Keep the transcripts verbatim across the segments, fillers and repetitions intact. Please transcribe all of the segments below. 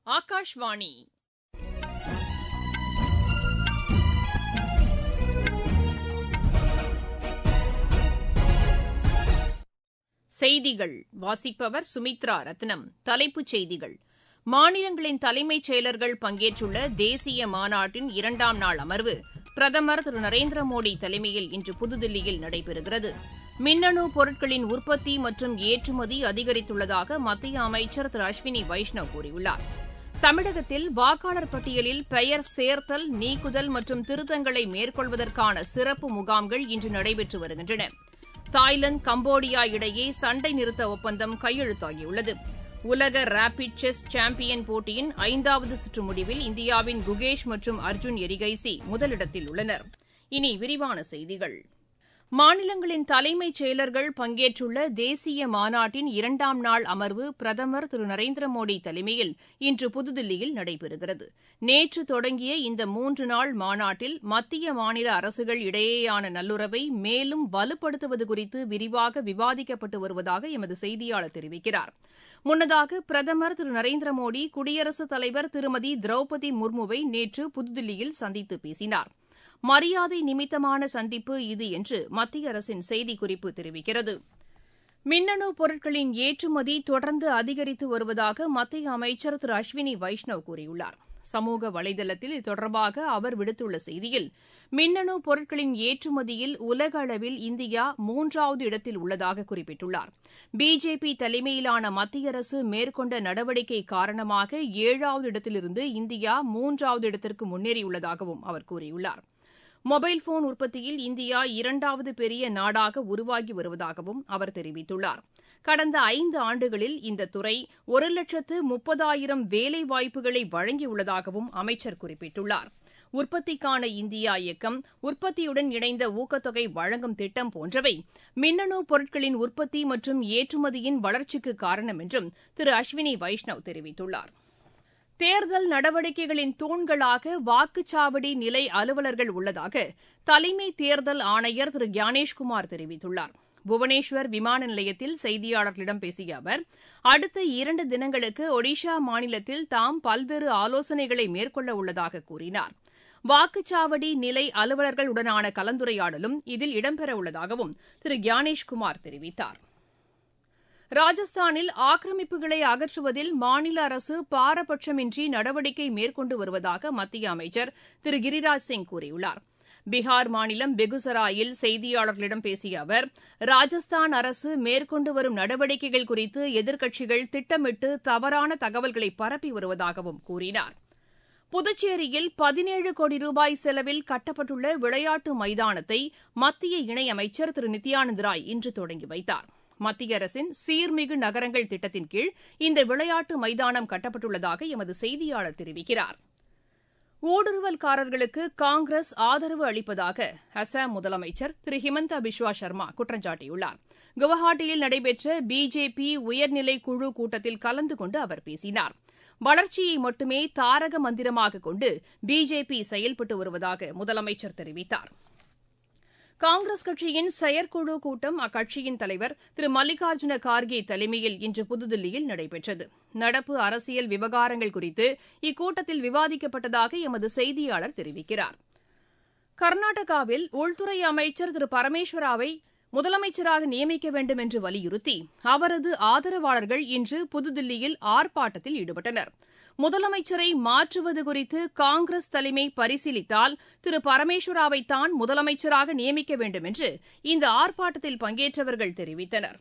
ஆகாஷ்வாணி. செய்திகள் வாசிப்பவர் சுமித்ரா ரத்னம். தலைப்புச் செய்திகள்: மாநிலங்களின் தலைமைச் செயலர்கள் பங்கேற்றுள்ள தேசிய மாநாட்டின் இரண்டாம் நாள் அமர்வு பிரதமர் திரு நரேந்திர மோடி தலைமையில் இன்று புதுதில்லியில் நடைபெறுகிறது. மின்னணு பொருட்களின் உற்பத்தி மற்றும் ஏற்றுமதி அதிகரித்துள்ளதாக மத்திய அமைச்சர் திரு அஸ்வினி வைஷ்ணவ் கூறியுள்ளார். தமிழகத்தில் வாக்காளர் பட்டியலில் பெயர் சேர்த்தல், நீக்குதல் மற்றும் திருத்தங்களை மேற்கொள்வதற்கான சிறப்பு முகாம்கள் இன்று நடைபெற்று வருகின்றன. தாய்லாந்து, கம்போடியா இடையே சண்டை நிறுத்த ஒப்பந்தம் கையெழுத்தாகியுள்ளது. உலக ரேபிட் செஸ் சாம்பியன் போட்டியின் ஐந்தாவது சுற்று முடிவில் இந்தியாவின் குகேஷ் மற்றும் அர்ஜுன் எரிகைசி முதலிடத்தில் உள்ளனர். இனி விரிவான செய்திகள். மாநிலங்களின் தலைமைச் செயலர்கள் பங்கேற்றுள்ள தேசிய மாநாட்டின் இரண்டாம் நாள் அமர்வு பிரதமர் திரு நரேந்திர மோடி தலைமையில் இன்று புதுதில்லியில் நடைபெறுகிறது. நேற்று தொடங்கிய இந்த மூன்று நாள் மாநாட்டில் மத்திய மாநில அரசுகள் இடையேயான நல்லுறவை மேலும் வலுப்படுத்துவது குறித்து விரிவாக விவாதிக்கப்பட்டு வருவதாக எமது செய்தியாளர் தெரிவிக்கிறார். முன்னதாக பிரதமர் திரு நரேந்திர மோடி குடியரசுத் தலைவர் திருமதி திரௌபதி முர்முவை நேற்று புதுதில்லியில் சந்தித்து பேசினார். மரியாதை நிமித்தமான சந்திப்பு இது என்று மத்திய அரசின் செய்திக்குறிப்பு தெரிவிக்கிறது. மின்னணு பொருட்களின் ஏற்றுமதி தொடர்ந்து அதிகரித்து வருவதாக மத்திய அமைச்சர் திரு அஸ்வினி வைஷ்ணவ் கூறியுள்ளார். சமூக வலைதளத்தில் இது தொடர்பாக அவர் விடுத்துள்ள செய்தியில், மின்னணு பொருட்களின் ஏற்றுமதியில் உலக அளவில் இந்தியா மூன்றாவது இடத்தில் உள்ளதாக குறிப்பிட்டுள்ளார். பிஜேபி தலைமையிலான மத்திய அரசு மேற்கொண்ட நடவடிக்கை காரணமாக ஏழாவது இடத்திலிருந்து இந்தியா மூன்றாவது இடத்திற்கு முன்னேறியுள்ளதாகவும் அவர் கூறியுள்ளார். மொபைல் போன் உற்பத்தியில் இந்தியா இரண்டாவது பெரிய நாடாக உருவாகி வருவதாகவும் அவர் தெரிவித்துள்ளார். கடந்த ஐந்து ஆண்டுகளில் இந்த துறை ஒரு லட்சத்து முப்பதாயிரம் வேலைவாய்ப்புகளை வழங்கியுள்ளதாகவும் அமைச்சர் குறிப்பிட்டுள்ளார். உற்பத்திக்கான இந்தியா இயக்கம், உற்பத்தியுடன் இணைந்த ஊக்கத்தொகை வழங்கும் திட்டம் போன்றவை மின்னணு பொருட்களின் உற்பத்தி மற்றும் ஏற்றுமதியின் வளர்ச்சிக்கு காரணம் என்றும் திரு அஸ்வினி வைஷ்ணவ் தெரிவித்துள்ளார். தேர்தல் நடவடிக்கைகளின் தூண்களாக வாக்குச்சாவடி நிலை அலுவலர்கள் உள்ளதாக தலைமை தேர்தல் ஆணையர் திரு ஞானேஷ்குமார் தெரிவித்துள்ளார். புவனேஸ்வர் விமான நிலையத்தில் செய்தியாளர்களிடம் பேசிய அவர், அடுத்த இரண்டு தினங்களுக்கு ஒடிஷா மாநிலத்தில் தாம் பல்வேறு ஆலோசனைகளை மேற்கொள்ள உள்ளதாக கூறினார். வாக்குச்சாவடி நிலை அலுவலர்களுடனான கலந்துரையாடலும் இதில் இடம்பெறவுள்ளதாகவும் திரு ஞானேஷ்குமார் தெரிவித்தார். ராஜஸ்தானில் ஆக்கிரமிப்புகளை அகற்றுவதில் மாநில அரசு பாரபட்சமின்றி நடவடிக்கை மேற்கொண்டு வருவதாக மத்திய அமைச்சர் திரு கிரிராஜ் சிங் கூறியுள்ளார். பீகார் மாநிலம் பெகுசராயில் செய்தியாளர்களிடம் பேசிய அவர், ராஜஸ்தான் அரசு மேற்கொண்டு வரும் நடவடிக்கைகள் குறித்து எதிர்க்கட்சிகள் திட்டமிட்டு தவறான தகவல்களை பரப்பி வருவதாகவும் கூறினார். புதுச்சேரியில் பதினேழு கோடி ரூபாய் செலவில் கட்டப்பட்டுள்ள விளையாட்டு மைதானத்தை மத்திய இணையமைச்சர் திரு நித்யானந்த் ராய் இன்று தொடங்கி வைத்தார். மத்திய அரசின் சீர்மிகு நகரங்கள் திட்டத்தின் கீழ் இந்த விளையாட்டு மைதானம் கட்டப்பட்டுள்ளதாக எமது செய்தியாளர் தெரிவிக்கிறார். ஊடுருவல்காரர்களுக்கு காங்கிரஸ் ஆதரவு அளிப்பதாக அசாம் முதலமைச்சர் திரு ஹிமந்தா பிஸ்வா சர்மா குற்றம் சாட்டியுள்ளார். குவஹாட்டியில் நடைபெற்ற பிஜேபி உயர்நிலை குழு கூட்டத்தில் கலந்து கொண்டு அவர் பேசினார். வளர்ச்சியை மட்டுமே தாரக மந்திரமாக கொண்டு பிஜேபி செயல்பட்டு வருவதாக முதலமைச்சர் தெரிவித்தார். காங்கிரஸ் கட்சியின் செயற்குழு கூட்டம் அக்கட்சியின் தலைவர் திரு மல்லிகார்ஜுன கார்கே தலைமையில் இன்று புதுதில்லியில் நடைபெற்றது. நடப்பு அரசியல் விவகாரங்கள் குறித்து இக்கூட்டத்தில் விவாதிக்கப்பட்டதாக எமது செய்தியாளர் தெரிவிக்கிறார். கர்நாடகாவில் உள்துறை அமைச்சர் திரு பரமேஸ்வராவை முதலமைச்சராக நியமிக்க வேண்டும் என்று வலியுறுத்தி அவரது ஆதரவாளர்கள் இன்று புதுதில்லியில் ஆர்ப்பாட்டத்தில் ஈடுபட்டனர். முதலமைச்சரை மாற்றுவது குறித்து காங்கிரஸ் தலைமை பரிசீலித்தால் திரு பரமேஸ்வராவைத்தான் முதலமைச்சராக நியமிக்க வேண்டும் என்று இந்த ஆர்ப்பாட்டத்தில் பங்கேற்றவர்கள் தெரிவித்தனர்.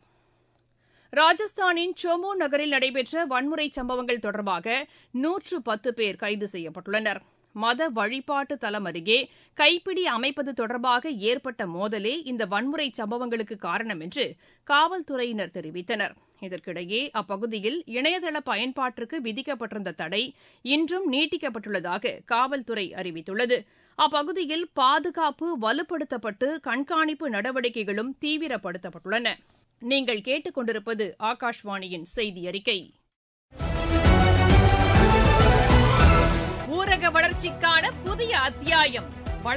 ராஜஸ்தானின் சோமோ நகரில் நடைபெற்ற வன்முறை சம்பவங்கள் தொடர்பாக நூற்று பத்து பேர் கைது செய்யப்பட்டுள்ளனர். மத வழிபாட்டு தலம் அருகே கைப்பிடி அமைப்பது தொடர்பாக ஏற்பட்ட மோதலே இந்த வன்முறை சம்பவங்களுக்கு காரணம் என்று காவல்துறையினர் தெரிவித்தனர். இதற்கிடையே அப்பகுதியில் இணையதள பயன்பாட்டிற்கு விதிக்கப்பட்டிருந்த தடை இன்றும் நீட்டிக்கப்பட்டுள்ளதாக காவல்துறை அறிவித்துள்ளது. அப்பகுதியில் பாதுகாப்பு வலுப்படுத்தப்பட்டு கண்காணிப்பு நடவடிக்கைகளும் தீவிரப்படுத்தப்பட்டுள்ளன. நீங்கள் கேட்டுக் கொண்டிருப்பது ஆகாஷ்வாணியின் செய்தி அறிக்கை. ஊரக வளர்ச்சிக்கான புதிய அத்தியாயம்.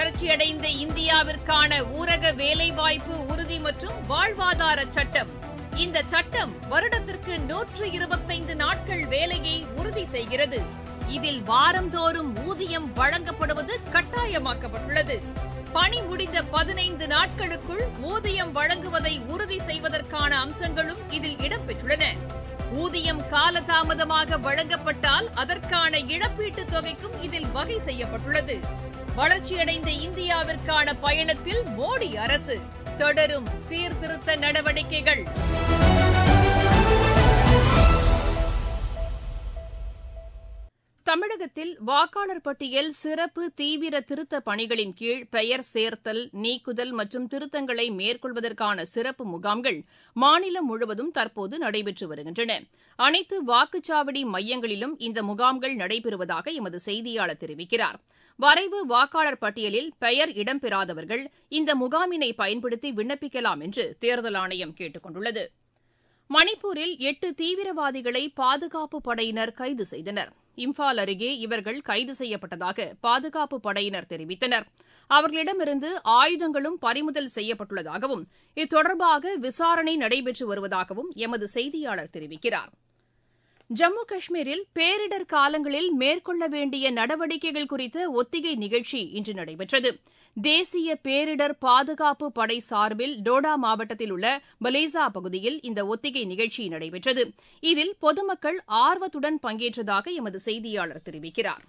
வளர்ச்சியடைந்த இந்தியாவிற்கான ஊரக வேலைவாய்ப்பு உறுதி மற்றும் வாழ்வாதார சட்டம் இந்த சட்டம் வருடத்திற்கு நூற்று இருபத்தைந்து நாட்கள் வேலையை உறுதி செய்கிறது. இதில் வாரந்தோறும் ஊதியம் வழங்கப்படுவது கட்டாயமாக்கப்பட்டுள்ளது. பணி முடிந்த பதினைந்து நாட்களுக்குள் ஊதியம் வழங்குவதை உறுதி செய்வதற்கான அம்சங்களும் இதில் இடம்பெற்றுள்ளன. ஊதியம் காலதாமதமாக வழங்கப்பட்டால் அதற்கான இழப்பீட்டுத் தொகைக்கும் இதில் வகை செய்யப்பட்டுள்ளது. வளர்ச்சியடைந்த இந்தியாவிற்கான பயணத்தில் மோடி அரசு தொடரும் சீர்திருத்த நடவடிக்கைகள். தமிழகத்தில் வாக்காளர் பட்டியல் சிறப்பு தீவிர திருத்த பணிகளின் கீழ் பெயர் சேர்த்தல், நீக்குதல் மற்றும் திருத்தங்களை மேற்கொள்வதற்கான சிறப்பு முகாம்கள் மாநிலம் முழுவதும் தற்போது நடைபெற்று வருகின்றன. அனைத்து வாக்குச்சாவடி மையங்களிலும் இந்த முகாம்கள் நடைபெறுவதாக எமது செய்தியாளர் தெரிவிக்கிறார். வரைவு வாக்காளர் பட்டியலில் பெயர் இடம்பெறாதவர்கள் இந்த முகாமினை பயன்படுத்தி விண்ணப்பிக்கலாம் என்று தேர்தல் ஆணையம் கேட்டுக் கொண்டுள்ளது. மணிப்பூரில் எட்டு தீவிரவாதிகளை பாதுகாப்பு படையினர் கைது செய்தனர். இம்பால் அருகே இவர்கள் கைது செய்யப்பட்டதாக பாதுகாப்பு படையினர் தெரிவித்தனர். அவர்களிடமிருந்து ஆயுதங்களும் பறிமுதல் செய்யப்பட்டுள்ளதாகவும் இது விசாரணை நடைபெற்று வருவதாகவும் எமது செய்தியாளர் தெரிவிக்கிறார். ஜம்மு காஷ்மீரில் பேரிடர் காலங்களில் மேற்கொள்ள வேண்டிய நடவடிக்கைகள் குறித்த ஒத்திகை நிகழ்ச்சி இன்று நடைபெற்றது. தேசிய பேரிடர் பாதுகாப்பு படை சார்பில் டோடா மாவட்டத்தில் உள்ள பலேசா பகுதியில் இந்த ஒத்திகை நிகழ்ச்சி நடைபெற்றது. இதில் பொதுமக்கள் ஆர்வத்துடன் பங்கேற்றதாக எமது செய்தியாளர் தெரிவிக்கிறார்.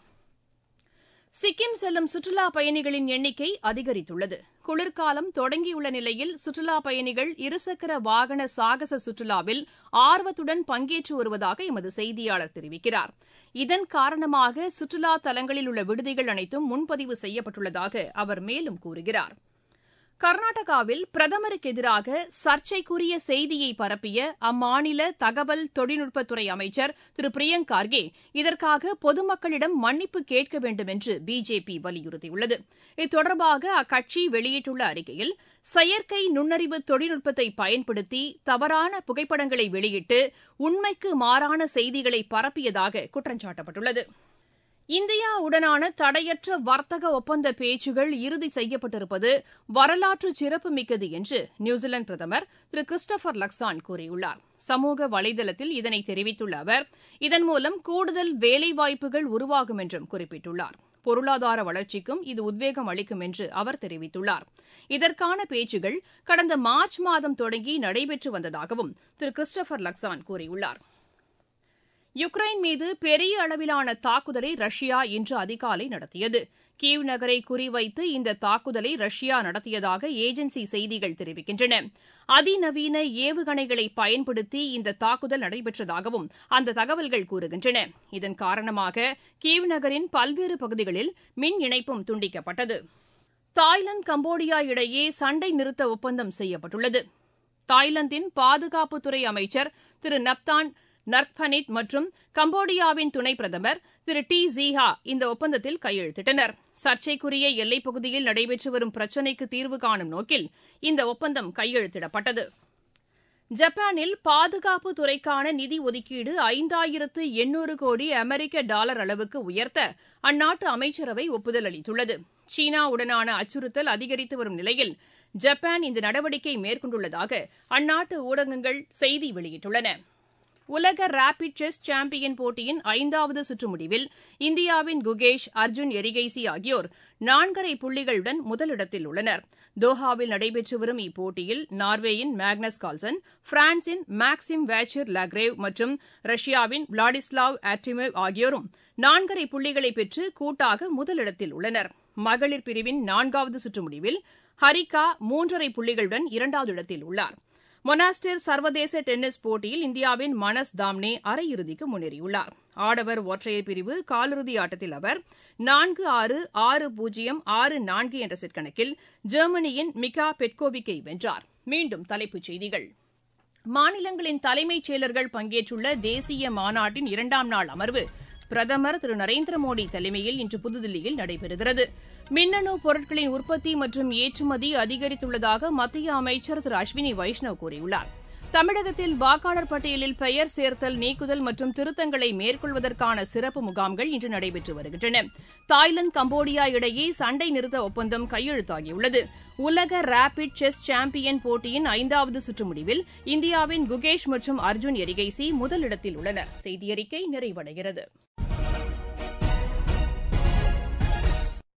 சிக்கிம் செல்லும் சுற்றுலாப் பயணிகளின் எண்ணிக்கை அதிகரித்துள்ளது. குளிர்காலம் தொடங்கியுள்ள நிலையில் சுற்றுலாப் பயணிகள் இருசக்கர வாகன சாகச சுற்றுலாவில் ஆர்வத்துடன் பங்கேற்று வருவதாக எமது செய்தியாளர் தெரிவிக்கிறார். இதன் காரணமாக சுற்றுலா தலங்களில் உள்ள விடுதிகள் அனைத்தும் முன்பதிவு செய்யப்பட்டுள்ளதாக அவர் மேலும் கூறுகிறார். கர்நாடகாவில் பிரதமருக்கு எதிராக சர்ச்சைக்குரிய செய்தியை பரப்பிய அம்மாநில தகவல் தொழில்நுட்பத்துறை அமைச்சர் திரு பிரியங்க் கார்கே இதற்காக பொதுமக்களிடம் மன்னிப்பு கேட்க வேண்டும் என்று பிஜேபி வலியுறுத்தியுள்ளது. இது தொடர்பாக அக்கட்சி வெளியிட்டுள்ள அறிக்கையில் செயற்கை நுண்ணறிவு தொழில்நுட்பத்தை பயன்படுத்தி தவறான புகைப்படங்களை வெளியிட்டு உண்மைக்கு மாறான செய்திகளை பரப்பியதாக குற்றம் சாட்டப்பட்டுள்ளது. இந்தியாவுடனான தடையற்ற வர்த்தக ஒப்பந்த பேச்சுகள் இறுதி செய்யப்பட்டிருப்பது வரலாற்று சிறப்புமிக்கது என்று நியூசிலாந்து பிரதமர் திரு கிறிஸ்டோபர் லக்சான் கூறியுள்ளார். சமூக வலைதளத்தில் இதனை தெரிவித்துள்ள அவர் இதன் மூலம் கூடுதல் வேலைவாய்ப்புகள் உருவாகும் என்றும் குறிப்பிட்டுள்ளார். பொருளாதார வளர்ச்சிக்கும் இது உத்வேகம் அளிக்கும் என்று அவர் தெரிவித்துள்ளார். இதற்கான பேச்சுகள் கடந்த மார்ச் மாதம் தொடங்கி நடைபெற்று வந்ததாகவும் திரு கிறிஸ்டோபர் லக்சான் கூறியுள்ளார். யுக்ரைன் மீது பெரிய அளவிலான தாக்குதலை ரஷ்யா இன்று அதிகாலை நடத்தியது. கீவ் நகரை குறிவைத்து இந்த தாக்குதலை ரஷ்யா நடத்தியதாக ஏஜென்சி செய்திகள் தெரிவிக்கின்றன. அதிநவீன ஏவுகணைகளை பயன்படுத்தி இந்த தாக்குதல் நடைபெற்றதாகவும் அந்த தகவல்கள் கூறுகின்றன. இதன் காரணமாக கீவ் நகரின் பல்வேறு பகுதிகளில் மின் இணைப்பும் துண்டிக்கப்பட்டது. தாய்லாந்து கம்போடியா இடையே சண்டை நிறுத்த ஒப்பந்தம் செய்யப்பட்டுள்ளது. தாய்லாந்தின் பாதுகாப்புத்துறை அமைச்சர் திரு நப்தான் நர்க்பனித் மற்றும் கம்போடியாவின் துணை பிரதமர் திரு டி ஜீஹா இந்த ஒப்பந்தத்தில் கையெழுத்திட்டனர். சர்ச்சைக்குரிய எல்லைப் பகுதியில் நடைபெற்று வரும் பிரச்சினைக்கு தீர்வு காணும் நோக்கில் இந்த ஒப்பந்தம் கையெழுத்திடப்பட்டது. ஜப்பானில் பாதுகாப்பு துறைக்கான நிதி ஒதுக்கீடு ஐந்தாயிரத்து எண்ணூறு கோடி அமெரிக்க டாலர் அளவுக்கு உயர்த்த அந்நாட்டு அமைச்சரவை ஒப்புதல் அளித்துள்ளது. சீனாவுடனான அச்சுறுத்தல் அதிகரித்து வரும் நிலையில் ஜப்பான் இந்த நடவடிக்கை மேற்கொண்டுள்ளதாக அந்நாட்டு ஊடகங்கள் செய்தி வெளியிட்டுள்ளன. உலக ரேபிட் செஸ் சாம்பியன் போட்டியின் ஐந்தாவது சுற்று முடிவில் இந்தியாவின் குகேஷ், அர்ஜுன் எரிகைசி ஆகியோர் நான்கரை புள்ளிகளுடன் முதலிடத்தில் உள்ளனர். தோஹாவில் நடைபெற்று வரும் இப்போட்டியில் நார்வேயின் மேக்னஸ் கால்சன், பிரான்சின் மாக்சிம் வேச்சர் லாக்ரேவ் மற்றும் ரஷ்யாவின் விளாடிஸ்லாவ் ஆர்டிமேவ் ஆகியோரும் நான்கரை புள்ளிகளை பெற்று கூட்டாக முதலிடத்தில் உள்ளனர். மகளிர் பிரிவின் நான்காவது சுற்று முடிவில் ஹரிகா மூன்றரை புள்ளிகளுடன் இரண்டாவது இடத்தில் உள்ளார். மொனாஸ்டர் சர்வதேச டென்னிஸ் போட்டியில் இந்தியாவின் மனஸ் தாம்னே அரையிறுதிக்கு முன்னேறியுள்ளார். ஆடவர் ஒற்றையர் பிரிவு காலிறுதி ஆட்டத்தில் அவர் நான்கு ஆறு, ஆறு பூஜ்ஜியம், ஆறு நான்கு என்ற செட் கணக்கில் ஜெர்மனியின் மிகா பெட்கோவிக்கை வென்றார். மீண்டும் தலைப்புச் செய்திகள். மாநிலங்களின் தலைமைச் செயலர்கள் பங்கேற்றுள்ள தேசிய மாநாட்டின் இரண்டாம் நாள் அமர்வு பிரதமர் திரு நரேந்திர மோடி தலைமையில் இன்று புதுதில்லியில் நடைபெறுகிறது. மின்னணு பொருட்களின் உற்பத்தி மற்றும் ஏற்றுமதி அதிகரித்துள்ளதாக மத்திய அமைச்சர் திரு அஸ்வினி வைஷ்ணவ் கூறியுள்ளார். தமிழகத்தில் வாக்காளர் பட்டியலில் பெயர் சேர்த்தல், நீக்குதல் மற்றும் திருத்தங்களை மேற்கொள்வதற்கான சிறப்பு முகாம்கள் இன்று நடைபெற்று வருகின்றன. தாய்லாந்து, கம்போடியா இடையே சண்டை நிறுத்த ஒப்பந்தம் கையெழுத்தாகியுள்ளது. உலக ரேபிட் செஸ் சாம்பியன் போட்டியின் ஐந்தாவது சுற்று முடிவில் இந்தியாவின் குகேஷ் மற்றும் அர்ஜுன் எரிகைசி முதலிடத்தில் உள்ளனர். செய்தியறிக்கை நிறைவடைகிறது.